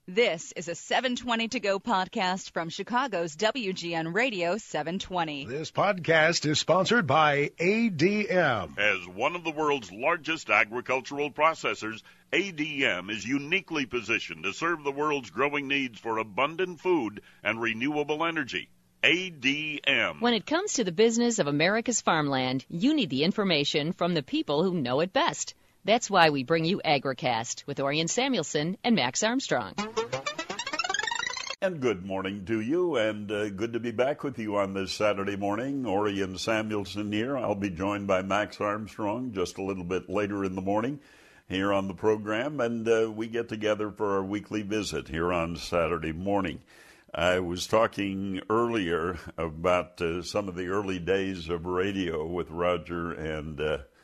This is a 720 To Go podcast from Chicago's WGN Radio 720. This podcast is sponsored by ADM. As one of the world's largest agricultural processors, ADM is uniquely positioned to serve the world's growing needs for abundant food and renewable energy. ADM. When it comes to the business of America's farmland, you need the information from the people who know it best. That's why we bring you AgriCast with Orion Samuelson and Max Armstrong. And good morning to you, and good to be back with you on this Saturday morning. Orion Samuelson here. I'll be joined by Max Armstrong just a little bit later in the morning here on the program, and we get together for our weekly visit here on Saturday morning. I was talking earlier about some of the early days of radio with Roger and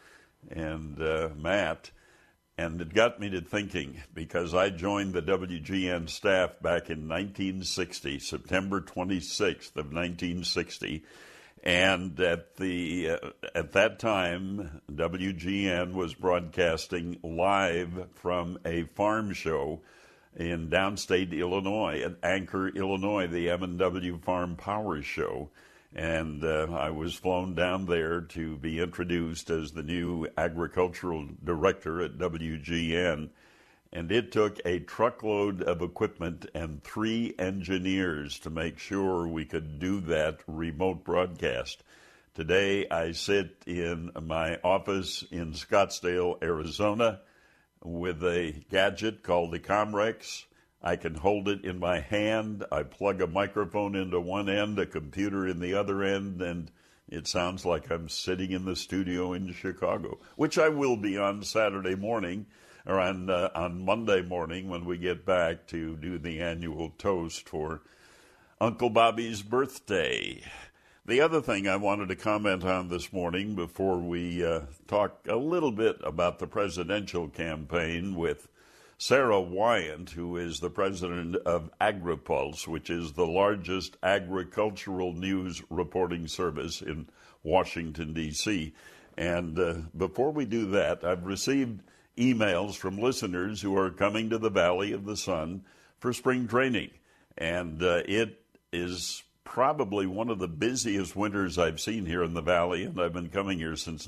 Matt, and it got me to thinking, because I joined the WGN staff back in 1960, September 26th of 1960, and at that time, WGN was broadcasting live from a farm show in downstate Illinois, at Anchor, Illinois, the M&W Farm Power Show. And I was flown down there to be introduced as the new agricultural director at WGN. And it took a truckload of equipment and 3 engineers to make sure we could do that remote broadcast. Today, I sit in my office in Scottsdale, Arizona, with a gadget called the Comrex. I can hold it in my hand. I plug a microphone into one end, a computer in the other end, and it sounds like I'm sitting in the studio in Chicago, which I will be on Saturday morning, or on Monday morning when we get back to do the annual toast for Uncle Bobby's birthday. The other thing I wanted to comment on this morning before we talk a little bit about the presidential campaign with Sarah Wyant, who is the president of AgriPulse, which is the largest agricultural news reporting service in Washington, D.C. And before we do that, I've received emails from listeners who are coming to the Valley of the Sun for spring training. And it is probably one of the busiest winters I've seen here in the Valley, and I've been coming here since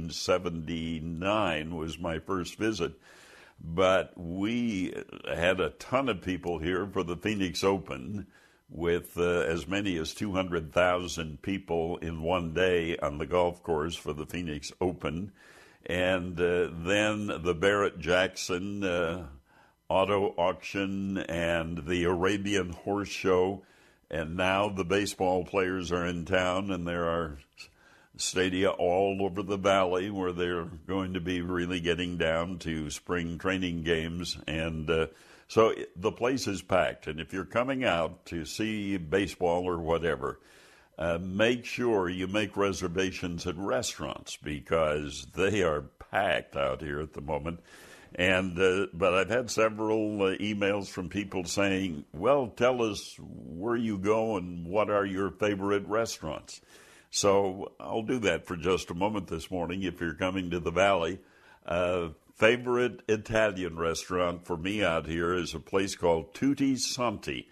1979 was my first visit. But we had a ton of people here for the Phoenix Open, with as many as 200,000 people in one day on the golf course for the Phoenix Open. And then the Barrett-Jackson auto auction and the Arabian Horse Show. And now the baseball players are in town, and there are stadia all over the valley where they're going to be really getting down to spring training games. And so the place is packed. And if you're coming out to see baseball or whatever, make sure you make reservations at restaurants, because they are packed out here at the moment. And but I've had several emails from people saying, well, tell us where you go and what are your favorite restaurants. So I'll do that for just a moment this morning if you're coming to the Valley. Favorite Italian restaurant for me out here is a place called Tutti Santi,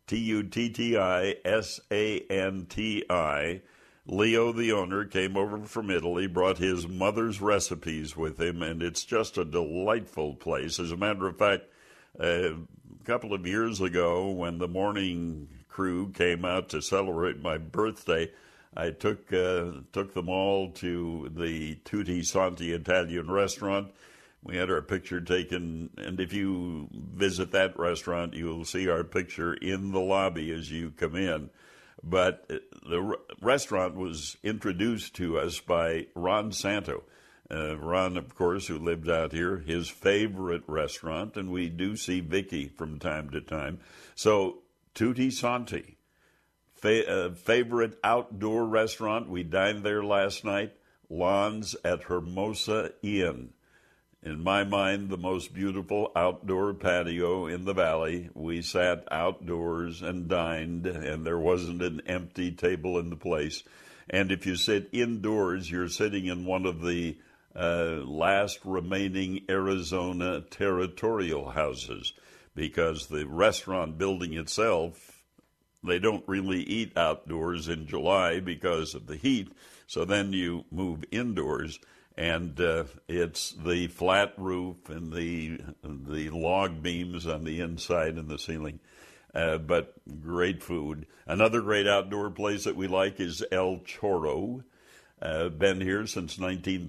Tuttisanti. Leo, the owner, came over from Italy, brought his mother's recipes with him, and it's just a delightful place. As a matter of fact, a couple of years ago when the morning crew came out to celebrate my birthday, I took them all to the Tutti Santi Italian restaurant. We had our picture taken, and if you visit that restaurant, you'll see our picture in the lobby as you come in. But the restaurant was introduced to us by Ron Santo. Ron, of course, who lived out here, his favorite restaurant, and we do see Vicky from time to time. So, Tutti Santi, favorite outdoor restaurant. We dined there last night, Lawns at Hermosa Inn. In my mind, the most beautiful outdoor patio in the valley. We sat outdoors and dined, and there wasn't an empty table in the place. And if you sit indoors, you're sitting in one of the last remaining Arizona territorial houses, because the restaurant building itself, they don't really eat outdoors in July because of the heat. So then you move indoors, and it's the flat roof and the log beams on the inside and the ceiling. But great food. Another great outdoor place that we like is El Chorro. Been here since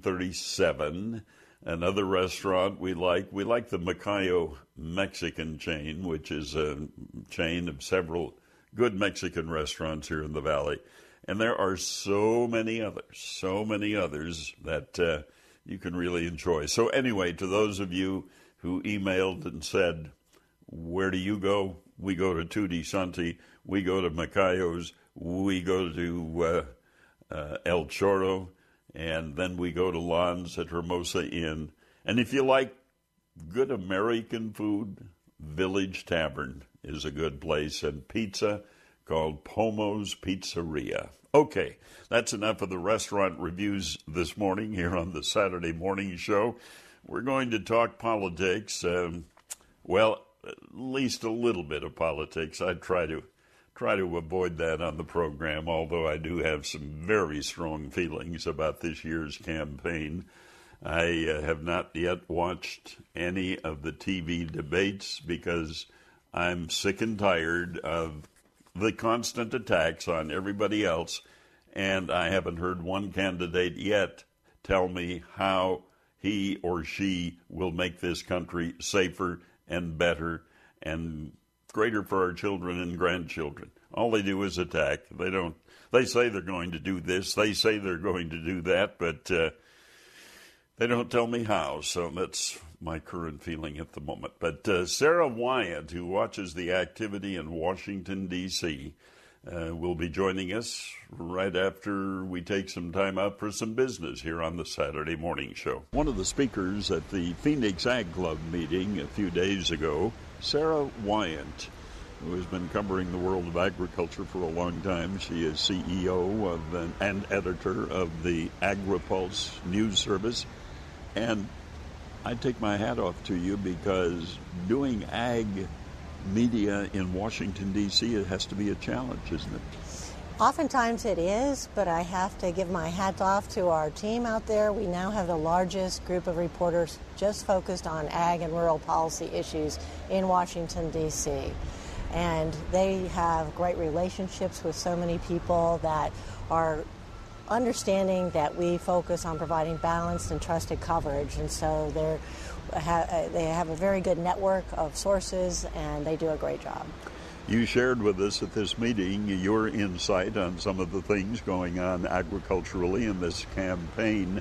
1937. Another restaurant we like the Macayo Mexican chain, which is a chain of several good Mexican restaurants here in the valley. And there are so many others that you can really enjoy. So anyway, to those of you who emailed and said, where do you go? We go to Tutti Santi. We go to Macayo's. We go to El Chorro. And then we go to Lons at Hermosa Inn. And if you like good American food, Village Tavern is a good place. And pizza called Pomo's Pizzeria. Okay, that's enough of the restaurant reviews this morning here on the Saturday Morning Show. We're going to talk politics. Well, at least a little bit of politics. I try to avoid that on the program, although I do have some very strong feelings about this year's campaign. I have not yet watched any of the TV debates because I'm sick and tired of the constant attacks on everybody else, and I haven't heard one candidate yet tell me how he or she will make this country safer and better and greater for our children and grandchildren. All they do is attack. They say they're going to do this, they say they're going to do that, but they don't tell me how, so that's my current feeling at the moment. But Sarah Wyant, who watches the activity in Washington, D.C., will be joining us right after we take some time out for some business here on the Saturday Morning Show. One of the speakers at the Phoenix Ag Club meeting a few days ago, Sarah Wyant, who has been covering the world of agriculture for a long time. She is CEO and editor of the AgriPulse news service. And I take my hat off to you because doing ag media in Washington, D.C., it has to be a challenge, isn't it? Oftentimes it is, but I have to give my hat off to our team out there. We now have the largest group of reporters just focused on ag and rural policy issues in Washington, D.C. And they have great relationships with so many people that are understanding that we focus on providing balanced and trusted coverage. And so they have a very good network of sources, and they do a great job. You shared with us at this meeting your insight on some of the things going on agriculturally in this campaign.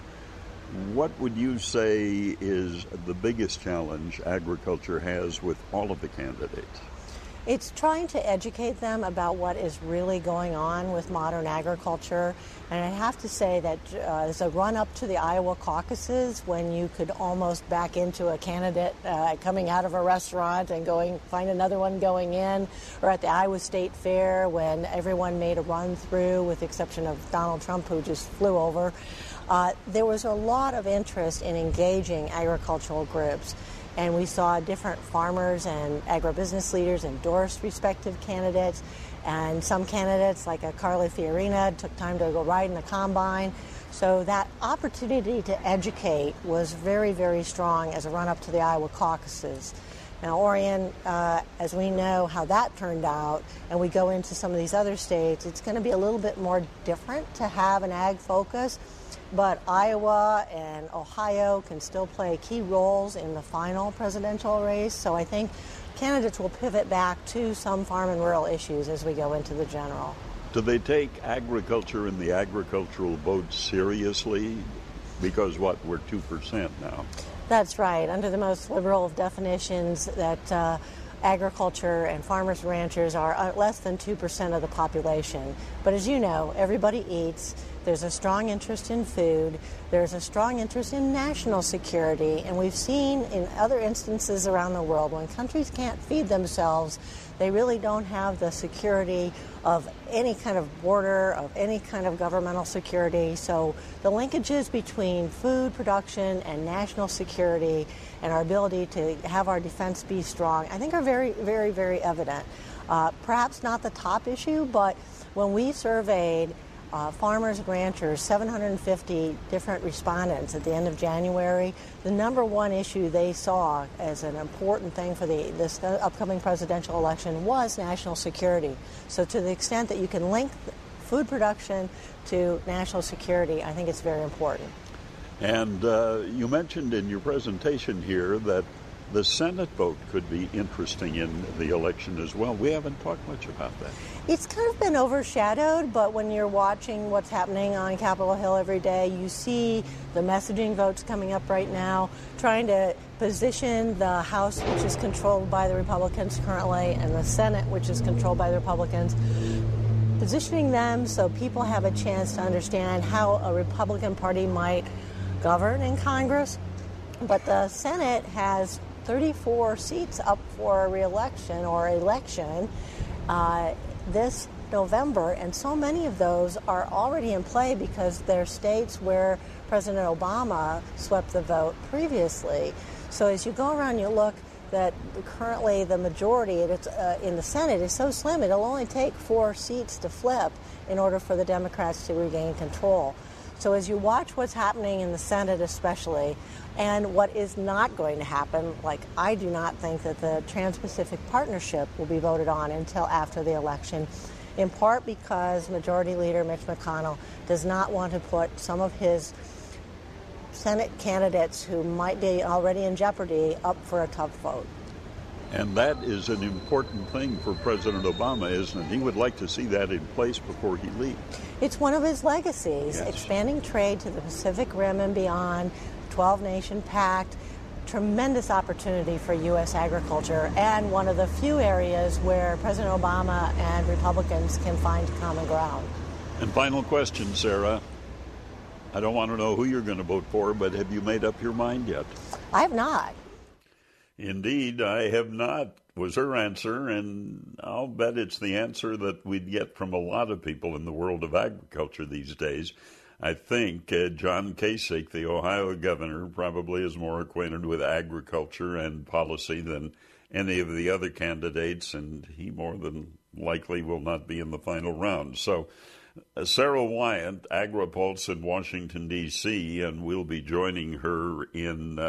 What would you say is the biggest challenge agriculture has with all of the candidates? It's trying to educate them about what is really going on with modern agriculture. And I have to say that as a run-up to the Iowa caucuses, when you could almost back into a candidate coming out of a restaurant and find another one going in, or at the Iowa State Fair when everyone made a run-through, with the exception of Donald Trump, who just flew over, there was a lot of interest in engaging agricultural groups. And we saw different farmers and agribusiness leaders endorse respective candidates. And some candidates, like a Carly Fiorina, took time to go ride in the combine. So that opportunity to educate was very, very strong as a run-up to the Iowa caucuses. Now, Orion, as we know how that turned out, and we go into some of these other states, it's going to be a little bit more different to have an ag focus. But Iowa and Ohio can still play key roles in the final presidential race. So I think candidates will pivot back to some farm and rural issues as we go into the general. Do they take agriculture and the agricultural vote seriously? Because we're 2% now. That's right. Under the most liberal of definitions, that agriculture and farmers and ranchers are less than 2% of the population. But as you know, everybody eats. There's a strong interest in food. There's a strong interest in national security. And we've seen in other instances around the world, when countries can't feed themselves, they really don't have the security of any kind of border, of any kind of governmental security. So the linkages between food production and national security and our ability to have our defense be strong, I think are very, very, very evident. Perhaps not the top issue, but when we surveyed farmers and ranchers, 750 different respondents at the end of January, the number one issue they saw as an important thing for this upcoming presidential election was national security. So to the extent that you can link food production to national security, I think it's very important. And you mentioned in your presentation here that the Senate vote could be interesting in the election as well. We haven't talked much about that. It's kind of been overshadowed, but when you're watching what's happening on Capitol Hill every day, you see the messaging votes coming up right now, trying to position the House, which is controlled by the Republicans currently, and the Senate, which is controlled by the Republicans, positioning them so people have a chance to understand how a Republican Party might govern in Congress. But the Senate has 34 seats up for re-election or election this November, and so many of those are already in play because they're states where President Obama swept the vote previously. So as you go around, you look that currently the majority in the Senate is so slim, it'll only take 4 seats to flip in order for the Democrats to regain control. So as you watch what's happening in the Senate especially, and what is not going to happen, like I do not think that the Trans-Pacific Partnership will be voted on until after the election, in part because Majority Leader Mitch McConnell does not want to put some of his Senate candidates who might be already in jeopardy up for a tough vote. And that is an important thing for President Obama, isn't it? He would like to see that in place before he leaves. It's one of his legacies, yes. Expanding trade to the Pacific Rim and beyond, 12-nation pact, tremendous opportunity for U.S. agriculture, and one of the few areas where President Obama and Republicans can find common ground. And final question, Sarah. I don't want to know who you're going to vote for, but have you made up your mind yet? I have not. Indeed, I have not, was her answer, and I'll bet it's the answer that we'd get from a lot of people in the world of agriculture these days. I think John Kasich, the Ohio governor, probably is more acquainted with agriculture and policy than any of the other candidates, and he more than likely will not be in the final round. So Sarah Wyant, AgriPulse in Washington, D.C., and we'll be joining her in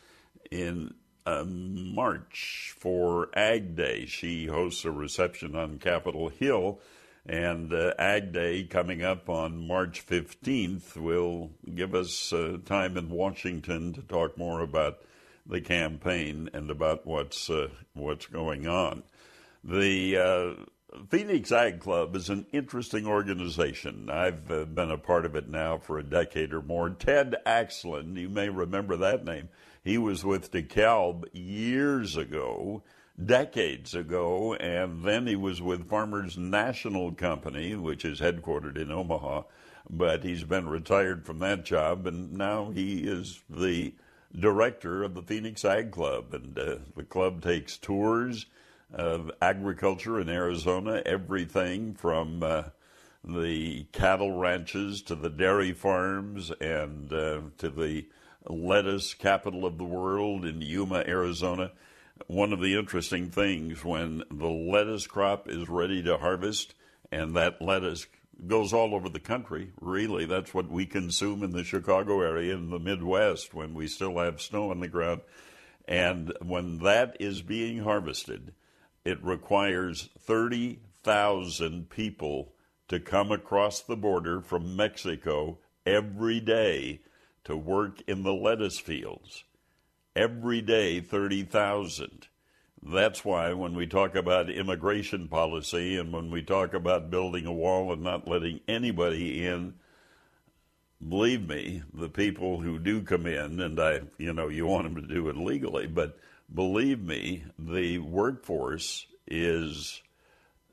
March for Ag Day. She hosts a reception on Capitol Hill, and Ag Day coming up on March 15th will give us time in Washington to talk more about the campaign and about what's going on. The Phoenix Ag Club is an interesting organization. I've been a part of it now for a decade or more. Ted Axland, you may remember that name. He was with DeKalb years ago, decades ago, and then he was with Farmers National Company, which is headquartered in Omaha, but he's been retired from that job, and now he is the director of the Phoenix Ag Club, and the club takes tours of agriculture in Arizona, everything from the cattle ranches to the dairy farms and to the lettuce capital of the world in Yuma, Arizona. One of the interesting things, when the lettuce crop is ready to harvest, and that lettuce goes all over the country, really, that's what we consume in the Chicago area in the Midwest when we still have snow on the ground. And when that is being harvested, it requires 30,000 people to come across the border from Mexico every day to work in the lettuce fields. Every day, 30,000. That's why when we talk about immigration policy and when we talk about building a wall and not letting anybody in, believe me, the people who do come in, and you want them to do it legally, but believe me, the workforce is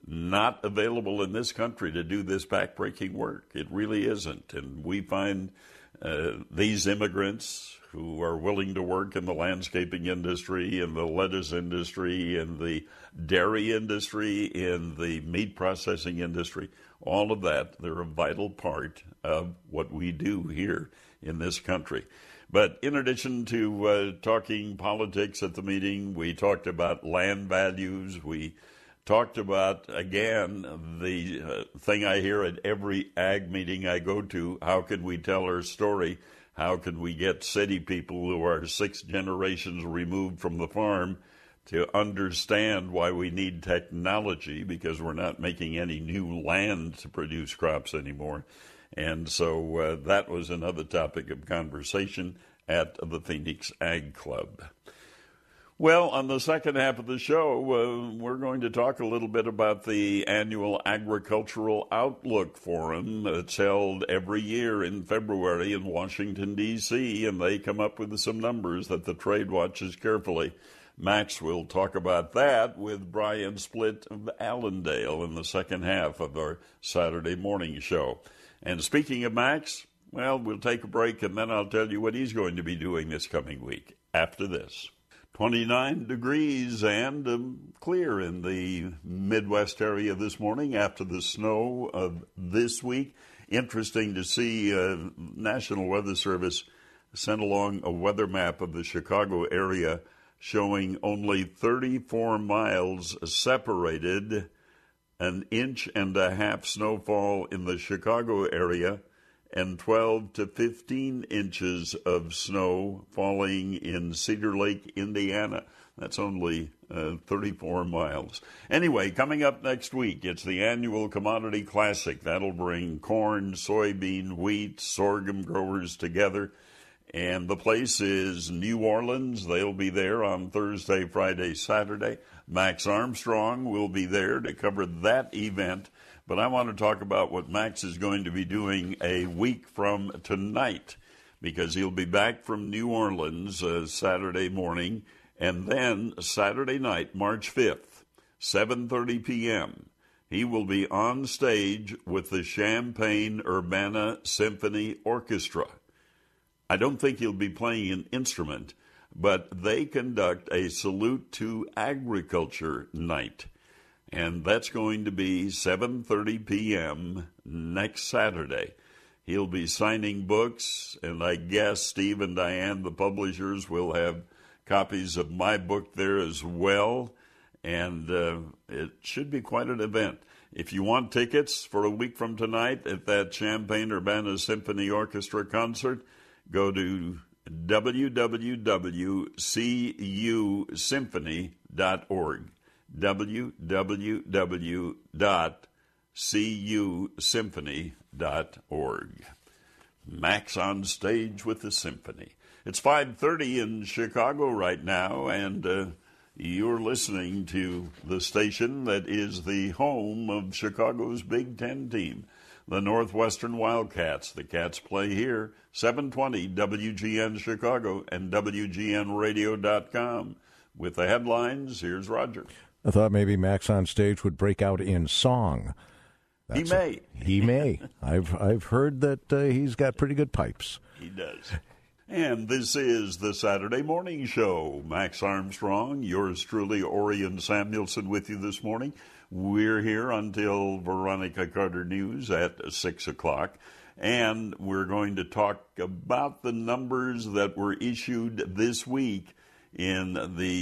not available in this country to do this backbreaking work. It really isn't. And we find these immigrants who are willing to work in the landscaping industry, in the lettuce industry, in the dairy industry, in the meat processing industry, all of that, they're a vital part of what we do here in this country. But in addition to talking politics at the meeting, we talked about land values. We talked about, again, the thing I hear at every ag meeting I go to: how can we tell our story? How can we get city people who are 6 generations removed from the farm to understand why we need technology, because we're not making any new land to produce crops anymore. And so that was another topic of conversation at the Phoenix Ag Club. Well, on the second half of the show, we're going to talk a little bit about the annual Agricultural Outlook Forum that's held every year in February in Washington, D.C., and they come up with some numbers that the trade watches carefully. Max will talk about that with Brian Splitt of Allendale in the second half of our Saturday morning show. And speaking of Max, well, we'll take a break, and then I'll tell you what he's going to be doing this coming week after this. 29 degrees and clear in the Midwest area this morning after the snow of this week. Interesting to see National Weather Service sent along a weather map of the Chicago area showing only 34 miles separated, an inch and a half snowfall in the Chicago area, and 12 to 15 inches of snow falling in Cedar Lake, Indiana. That's only 34 miles. Anyway, coming up next week, it's the annual Commodity Classic. That'll bring corn, soybean, wheat, sorghum growers together. And the place is New Orleans. They'll be there on Thursday, Friday, Saturday. Max Armstrong will be there to cover that event. But I want to talk about what Max is going to be doing a week from tonight, because he'll be back from New Orleans Saturday morning, and then Saturday night, March 5th, 7:30 p.m., he will be on stage with the Champaign-Urbana Symphony Orchestra. I don't think he'll be playing an instrument, but they conduct a Salute to Agriculture night. And that's going to be 7:30 p.m. next Saturday. He'll be signing books, and I guess Steve and Diane, the publishers, will have copies of my book there as well. And it should be quite an event. If you want tickets for a week from tonight at that Champaign-Urbana Symphony Orchestra concert, go to www.cusymphony.org. www.cusymphony.org. Max on stage with the symphony. It's 5:30 in Chicago right now, and you're listening to the station that is the home of Chicago's Big Ten team, the Northwestern Wildcats. The Cats play here, 720 WGN Chicago and WGNradio.com. With the headlines, here's Roger. I thought maybe Max on stage would break out in song. He may. He may. I've heard that he's got pretty good pipes. He does. And this is the Saturday Morning Show. Max Armstrong, yours truly, Orion Samuelson, with you this morning. We're here until Veronica Carter News at 6 o'clock. And we're going to talk about the numbers that were issued this week in the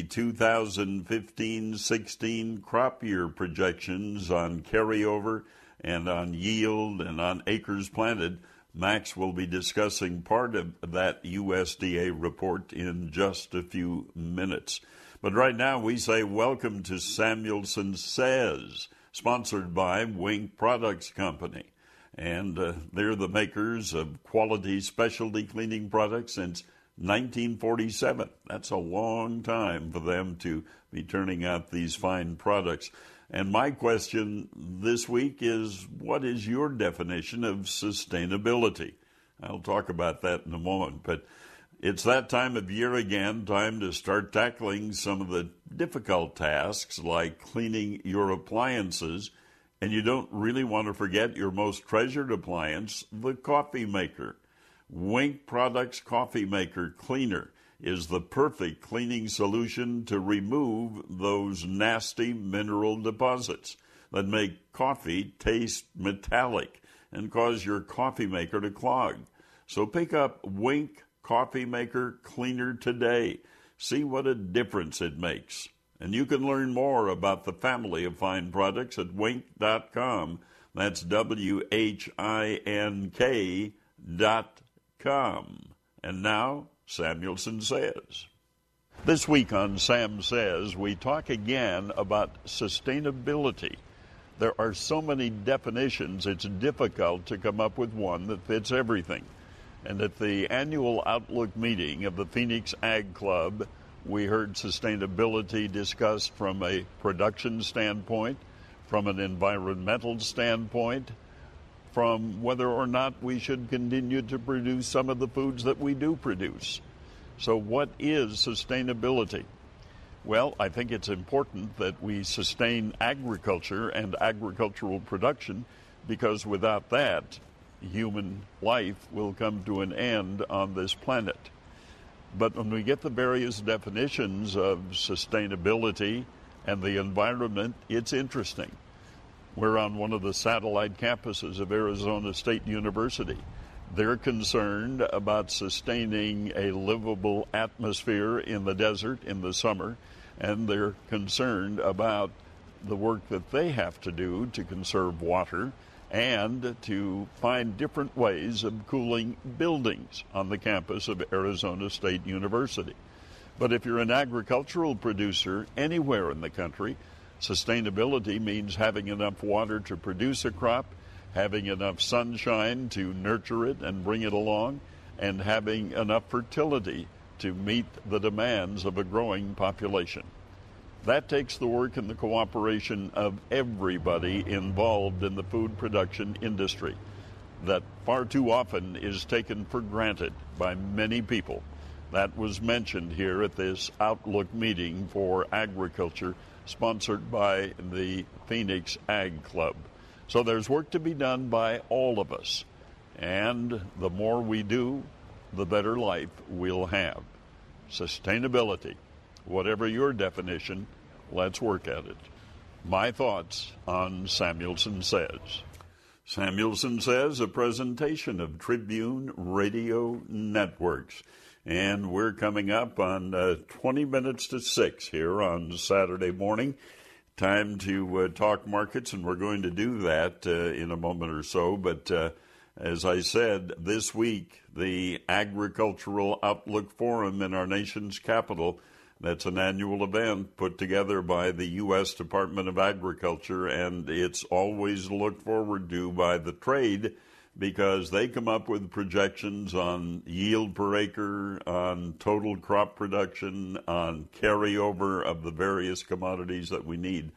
2015-16 crop year projections on carryover and on yield and on acres planted. Max will be discussing part of that USDA report in just a few minutes. But right now we say welcome to Samuelson Says, sponsored by Wink Products Company. And they're the makers of quality specialty cleaning products since 1947. That's a long time for them to be turning out these fine products. And my question this week is, what is your definition of sustainability? I'll talk about that in a moment. But It's that time of year again, time to start tackling some of the difficult tasks like cleaning your appliances, and you don't really want to forget your most treasured appliance, the coffee maker. Wink Products Coffee Maker Cleaner is the perfect cleaning solution to remove those nasty mineral deposits that make coffee taste metallic and cause your coffee maker to clog. So pick up Wink Coffee Maker Cleaner today. See what a difference it makes. And you can learn more about the family of fine products at wink.com. That's WHINK.com. And now, Samuelson Says. This week on Sam Says, we talk again about sustainability. There are so many definitions, it's difficult to come up with one that fits everything. And at the annual Outlook meeting of the Phoenix Ag Club, we heard sustainability discussed from a production standpoint, from an environmental standpoint, from whether or not we should continue to produce some of the foods that we do produce. So what is sustainability? Well, I think it's important that we sustain agriculture and agricultural production, because without that, human life will come to an end on this planet. But when we get the various definitions of sustainability and the environment, it's interesting. We're on one of the satellite campuses of Arizona State University. They're concerned about sustaining a livable atmosphere in the desert in the summer, and they're concerned about the work that they have to do to conserve water and to find different ways of cooling buildings on the campus of Arizona State University. But if you're an agricultural producer anywhere in the country, sustainability means having enough water to produce a crop, having enough sunshine to nurture it and bring it along, and having enough fertility to meet the demands of a growing population. That takes the work and the cooperation of everybody involved in the food production industry that far too often is taken for granted by many people. That was mentioned here at this Outlook meeting for agriculture sponsored by the Phoenix Ag Club. So there's work to be done by all of us, and the more we do, the better life we'll have. Sustainability, whatever your definition, let's work at it. My thoughts on Samuelson Says. Samuelson Says, a presentation of Tribune Radio Networks. And we're coming up on 20 minutes to 6 here on Saturday morning. Time to talk markets, and we're going to do that in a moment or so. But as I said, this week, the Agricultural Outlook Forum in our nation's capital, that's an annual event put together by the U.S. Department of Agriculture, and it's always looked forward to by the trade because they come up with projections on yield per acre, on total crop production, on carryover of the various commodities that we need.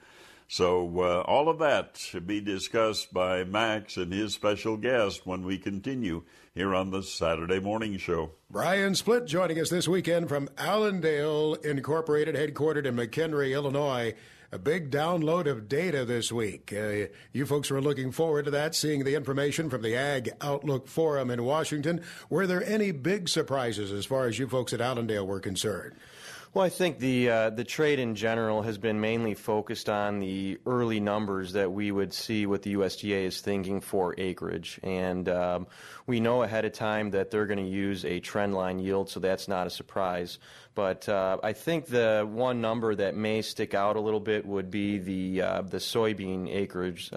So all of that should be discussed by Max and his special guest when we continue here on the Saturday Morning Show. Brian Splitt joining us this weekend from Allendale Incorporated, headquartered in McHenry, Illinois. A big download of data this week. You folks were looking forward to that, seeing the information from the Ag Outlook Forum in Washington. Were there any big surprises as far as you folks at Allendale were concerned? Well, I think the trade in general has been mainly focused on the early numbers that we would see what the USDA is thinking for acreage. And we know ahead of time that they're going to use a trend line yield, so that's not a surprise. But I think the one number that may stick out a little bit would be the soybean acreage.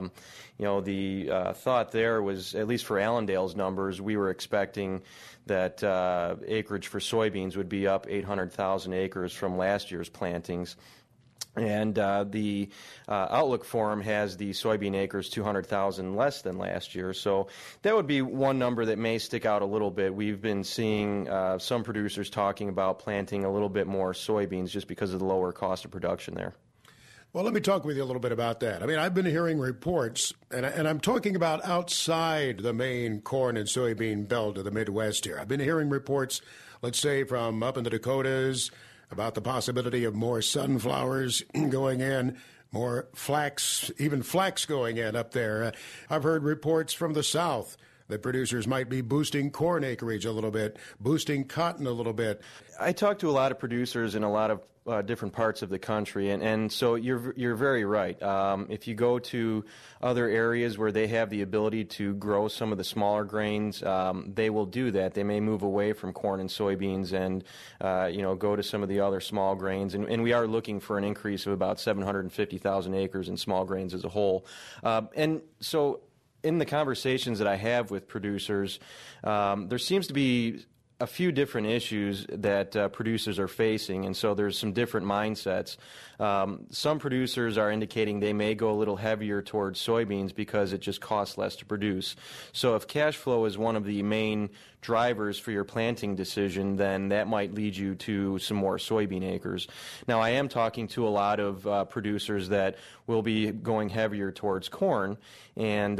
The thought there was, at least for Allendale's numbers, we were expecting that acreage for soybeans would be up 800,000 acres from last year's plantings. And the Outlook Forum has the soybean acres 200,000 less than last year. So that would be one number that may stick out a little bit. We've been seeing some producers talking about planting a little bit more soybeans just because of the lower cost of production there. Well, let me talk with you a little bit about that. I mean, I've been hearing reports, and I'm talking about outside the main corn and soybean belt of the Midwest here. I've been hearing reports, let's say, from up in the Dakotas about the possibility of more sunflowers going in, more flax, even flax going in up there. I've heard reports from the South that producers might be boosting corn acreage a little bit, boosting cotton a little bit. I talk to a lot of producers in a lot of different parts of the country, and so you're very right. If you go to other areas where they have the ability to grow some of the smaller grains, they will do that. They may move away from corn and soybeans and go to some of the other small grains, and we are looking for an increase of about 750,000 acres in small grains as a whole. And so in the conversations that I have with producers, there seems to be a few different issues that producers are facing, and so there's some different mindsets. Some producers are indicating they may go a little heavier towards soybeans because it just costs less to produce. So if cash flow is one of the main drivers for your planting decision, then that might lead you to some more soybean acres. Now, I am talking to a lot of producers that will be going heavier towards corn, and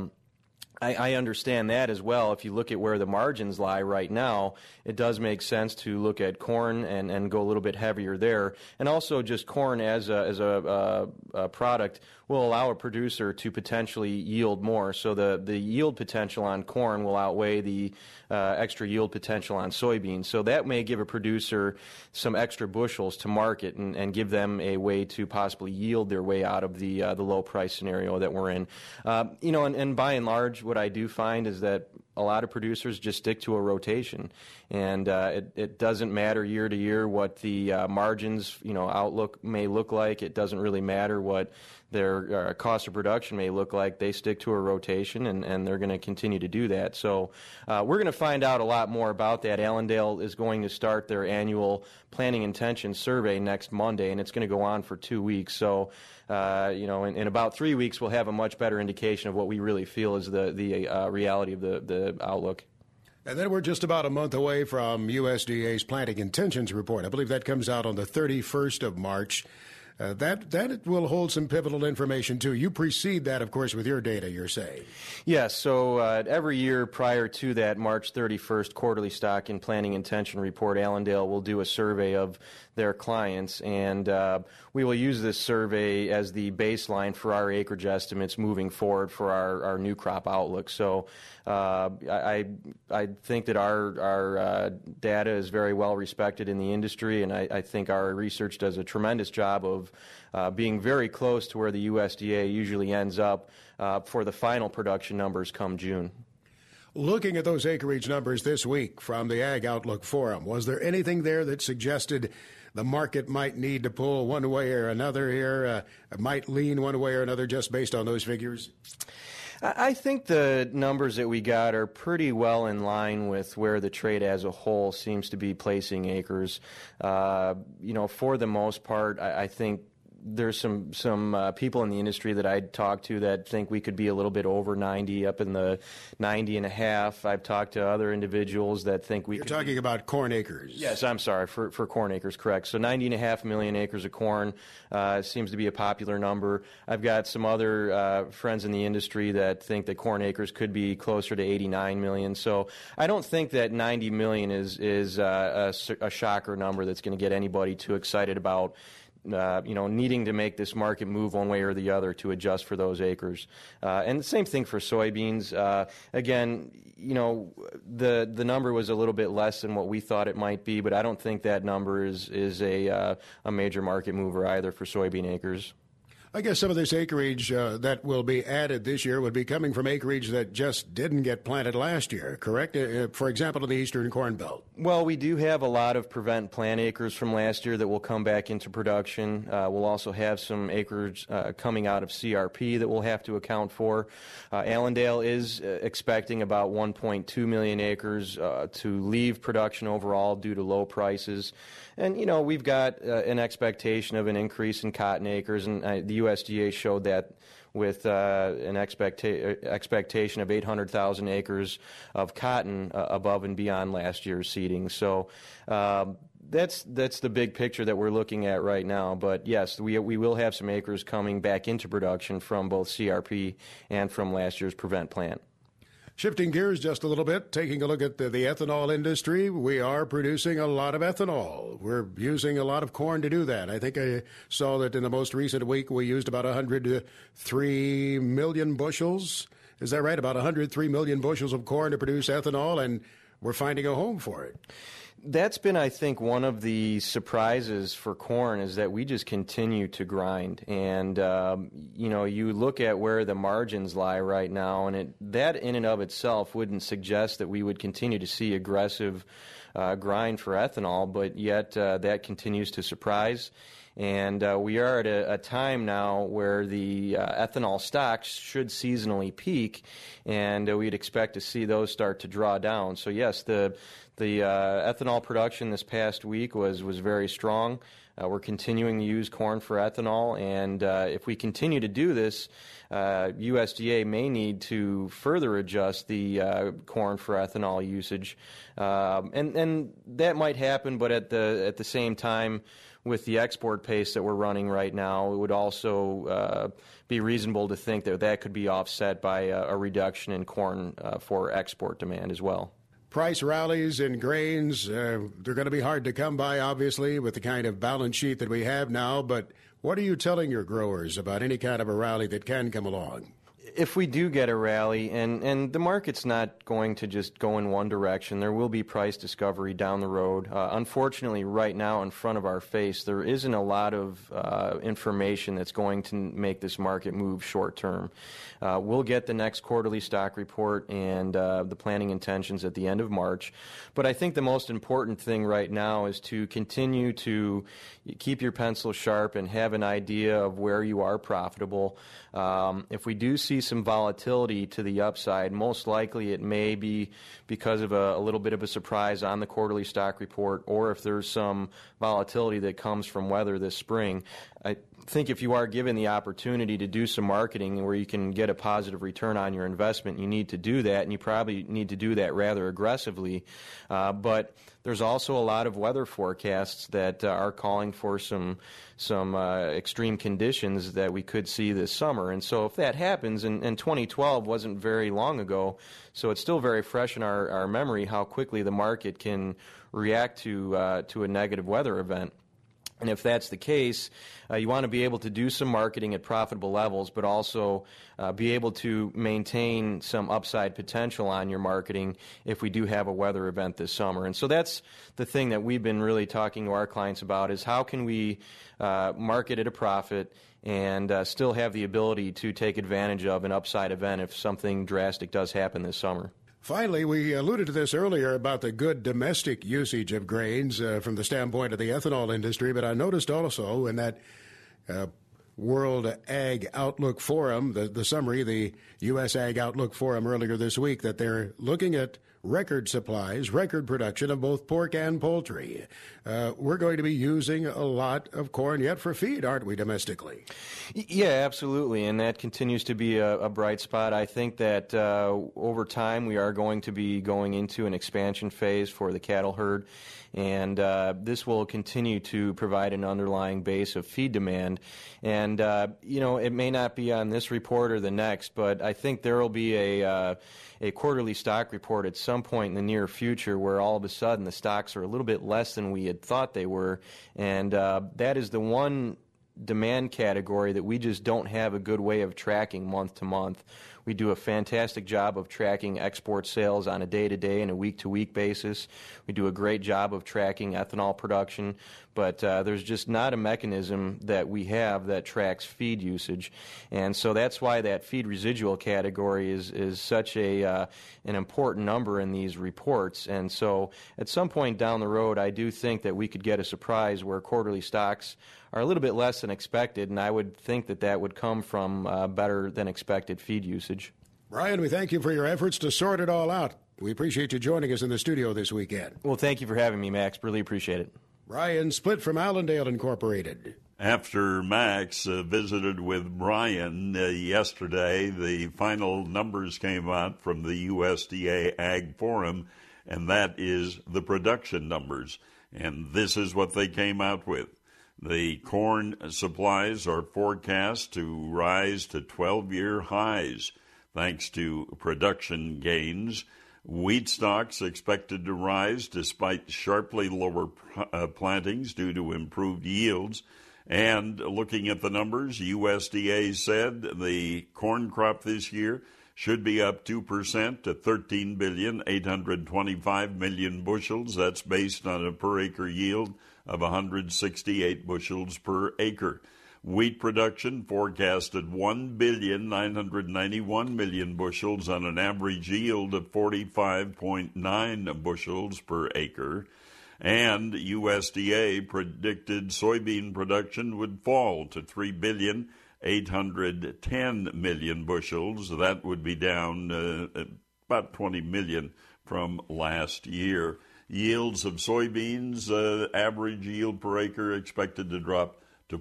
I understand that as well. If you look at where the margins lie right now, it does make sense to look at corn and go a little bit heavier there. And also just corn as a product will allow a producer to potentially yield more. So the yield potential on corn will outweigh the extra yield potential on soybeans. So that may give a producer some extra bushels to market and give them a way to possibly yield their way out of the low price scenario that we're in. And by and large, what I do find is that a lot of producers just stick to a rotation, and it doesn't matter year to year what the margins, outlook may look like. It doesn't really matter what their cost of production may look like. They stick to a rotation, and they're going to continue to do that. So we're going to find out a lot more about that. Allendale is going to start their annual planting intention survey next Monday, and it's going to go on for 2 weeks. So in about 3 weeks, we'll have a much better indication of what we really feel is the reality of the outlook. And then we're just about a month away from USDA's planting intentions report. I believe that comes out on the 31st of March. That will hold some pivotal information, too. You precede that, of course, with your data, you're saying. Yes, so every year prior to that March 31st quarterly stock and planting intention report, Allendale will do a survey of their clients, and we will use this survey as the baseline for our acreage estimates moving forward for our new crop outlook. So I think that our data is very well respected in the industry, and I think our research does a tremendous job of being very close to where the USDA usually ends up for the final production numbers come June. Looking at those acreage numbers this week from the Ag Outlook Forum, was there anything there that suggested the market might need to pull one way or another here, might lean one way or another just based on those figures? I think the numbers that we got are pretty well in line with where the trade as a whole seems to be placing acres. For the most part, I think there's some people in the industry that I talked to that think we could be a little bit over 90, up in the 90 and a half. I've talked to other individuals that think we You're talking about corn acres. Yes, I'm sorry, for corn acres, correct. So 90.5 million acres of corn seems to be a popular number. I've got some other friends in the industry that think that corn acres could be closer to 89 million. So I don't think that 90 million is a shocker number that's going to get anybody too excited about needing to make this market move one way or the other to adjust for those acres. And the same thing for soybeans. Again, the number was a little bit less than what we thought it might be, but I don't think that number is a major market mover either for soybean acres. I guess some of this acreage that will be added this year would be coming from acreage that just didn't get planted last year, correct? For example, in the Eastern Corn Belt. Well, we do have a lot of prevent plant acres from last year that will come back into production. We'll also have some acres coming out of CRP that we'll have to account for. Allendale is expecting about 1.2 million acres to leave production overall due to low prices. And, we've got an expectation of an increase in cotton acres, and the USDA showed that with an expectation of 800,000 acres of cotton above and beyond last year's seeding. So, that's the big picture that we're looking at right now. But yes, we will have some acres coming back into production from both CRP and from last year's Prevent plant. Shifting gears just a little bit, taking a look at the ethanol industry, we are producing a lot of ethanol. We're using a lot of corn to do that. I think I saw that in the most recent week we used about 103 million bushels. Is that right? About 103 million bushels of corn to produce ethanol, and we're finding a home for it. That's been, I think, one of the surprises for corn is that we just continue to grind. And, you look at where the margins lie right now, and that in and of itself wouldn't suggest that we would continue to see aggressive grind for ethanol, but yet that continues to surprise. And we are at a time now where the ethanol stocks should seasonally peak, and we'd expect to see those start to draw down. So, yes, the ethanol production this past week was very strong. We're continuing to use corn for ethanol, and if we continue to do this, USDA may need to further adjust the corn for ethanol usage, and that might happen. But at the same time, with the export pace that we're running right now, it would also be reasonable to think that could be offset by a reduction in corn for export demand as well. Price rallies in grains, they're going to be hard to come by, obviously, with the kind of balance sheet that we have now. But what are you telling your growers about any kind of a rally that can come along? If we do get a rally, and the market's not going to just go in one direction, there will be price discovery down the road. Unfortunately, right now in front of our face, there isn't a lot of information that's going to make this market move short term. We'll get the next quarterly stock report and the planning intentions at the end of March. But I think the most important thing right now is to continue to keep your pencil sharp and have an idea of where you are profitable. If we do see some volatility to the upside, most likely it may be because of a little bit of a surprise on the quarterly stock report, or if there's some volatility that comes from weather this spring. I think if you are given the opportunity to do some marketing where you can get a positive return on your investment, you need to do that, and you probably need to do that rather aggressively. But there's also a lot of weather forecasts that are calling for some extreme conditions that we could see this summer. And so if that happens, and 2012 wasn't very long ago, so it's still very fresh in our memory how quickly the market can react to a negative weather event. And if that's the case, you want to be able to do some marketing at profitable levels, but also be able to maintain some upside potential on your marketing if we do have a weather event this summer. And so that's the thing that we've been really talking to our clients about is how can we market at a profit and still have the ability to take advantage of an upside event if something drastic does happen this summer. Finally, we alluded to this earlier about the good domestic usage of grains from the standpoint of the ethanol industry, but I noticed also in that World Ag Outlook Forum, the summary, the U.S. Ag Outlook Forum earlier this week, that they're looking at record supplies, record production of both pork and poultry. We're going to be using a lot of corn yet for feed, aren't we, domestically? Yeah, absolutely, and that continues to be a bright spot. I think that over time we are going to be going into an expansion phase for the cattle herd, and this will continue to provide an underlying base of feed demand. And, it may not be on this report or the next, but I think there will be a quarterly stock report at some point in the near future where all of a sudden the stocks are a little bit less than we had thought they were, and that is the one demand category that we just don't have a good way of tracking month to month. We do a fantastic job of tracking export sales on a day-to-day and a week-to-week basis. We do a great job of tracking ethanol production, but there's just not a mechanism that we have that tracks feed usage. And so that's why that feed residual category is such an important number in these reports. And so at some point down the road, I do think that we could get a surprise where quarterly stocks are a little bit less than expected, and I would think that would come from better than expected feed usage. Brian, we thank you for your efforts to sort it all out. We appreciate you joining us in the studio this weekend. Well, thank you for having me, Max. Really appreciate it. Brian Splitt from Allendale Incorporated. After Max visited with Brian yesterday, the final numbers came out from the USDA Ag Forum, and that is the production numbers. And this is what they came out with. The corn supplies are forecast to rise to 12-year highs thanks to production gains. Wheat stocks expected to rise despite sharply lower plantings due to improved yields. And looking at the numbers, USDA said the corn crop this year should be up 2% to 13,825,000,000 bushels. That's based on a per-acre yield of 168 bushels per acre. Wheat production forecasted 1,991,000,000 bushels on an average yield of 45.9 bushels per acre. And USDA predicted soybean production would fall to 3,810,000,000 bushels. That would be down about 20 million from last year. Yields of soybeans, average yield per acre expected to drop to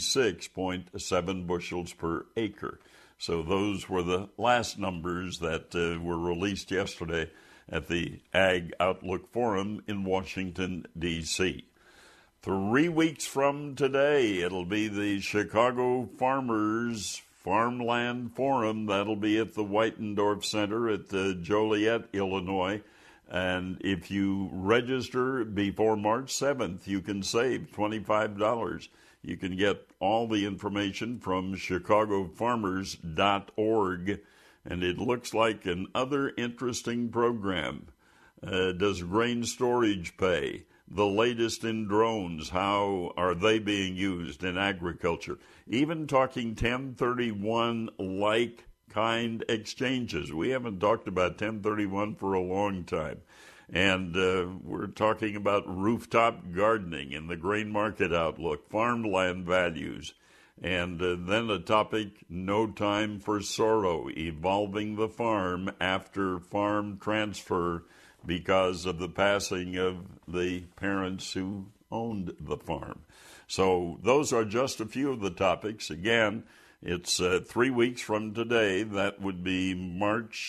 46.7 bushels per acre. So those were the last numbers that were released yesterday at the Ag Outlook Forum in Washington, D.C. 3 weeks from today, it'll be the Chicago Farmers Farmland Forum. That'll be at the Whitendorf Center at Joliet, Illinois. And if you register before March 7th, you can save $25. You can get all the information from chicagofarmers.org, and it looks like another interesting program. Does grain storage pay? The latest in drones, how are they being used in agriculture? Even talking 1031-like kind exchanges. We haven't talked about 1031 for a long time. And we're talking about rooftop gardening in the grain market outlook, farmland values, and then a topic, no time for sorrow, evolving the farm after farm transfer because of the passing of the parents who owned the farm. So those are just a few of the topics. Again, it's 3 weeks from today. That would be March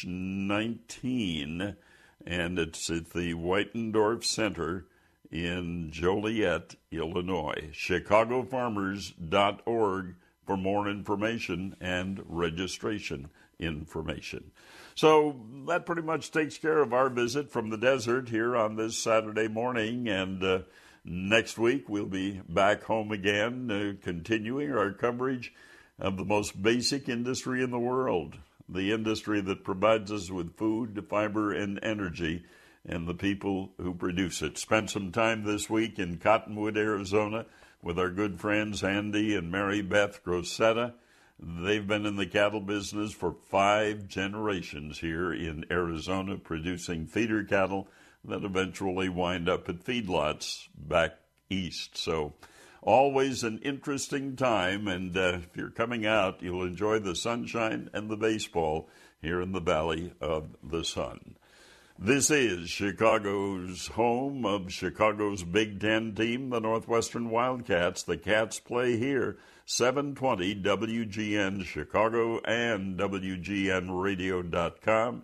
19, and it's at the Whitendorf Center in Joliet, Illinois. chicagofarmers.org for more information and registration information. So that pretty much takes care of our visit from the desert here on this Saturday morning, and next week we'll be back home again, continuing our coverage of the most basic industry in the world, the industry that provides us with food, fiber, and energy, and the people who produce it. Spent some time this week in Cottonwood, Arizona, with our good friends Andy and Mary Beth Grosetta. They've been in the cattle business for 5 generations here in Arizona, producing feeder cattle that eventually wind up at feedlots back east. So always an interesting time, and if you're coming out, you'll enjoy the sunshine and the baseball here in the Valley of the Sun. This is Chicago's home of Chicago's Big Ten team, the Northwestern Wildcats. The Cats play here, 720 WGN Chicago and WGNradio.com.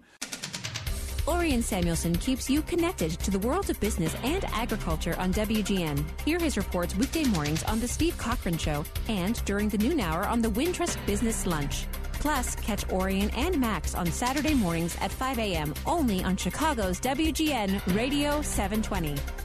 Orion Samuelson keeps you connected to the world of business and agriculture on WGN. Hear his reports weekday mornings on The Steve Cochran Show and during the noon hour on the Wintrust Business Lunch. Plus, catch Orion and Max on Saturday mornings at 5 a.m. only on Chicago's WGN Radio 720.